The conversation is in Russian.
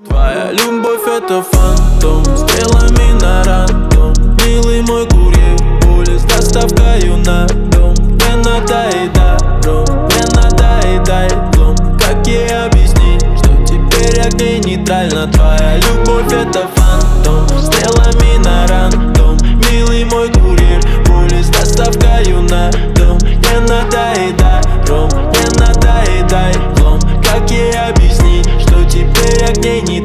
Твоя любовь это фантом, стрелами на рандом. Милый мой курьер, пули с доставкою на дом. Мне надоедай, ром, мне надоедай дом. Как ей объяснить, что теперь я к ней нейтрально? Твоя любовь это фантом, стрелами на рандом. Милый мой курьер, пули с доставкою на дом. Мне надоедай, ром, мне надоедай злом. Как ей объяснить, что теперь я к ней нейтрально?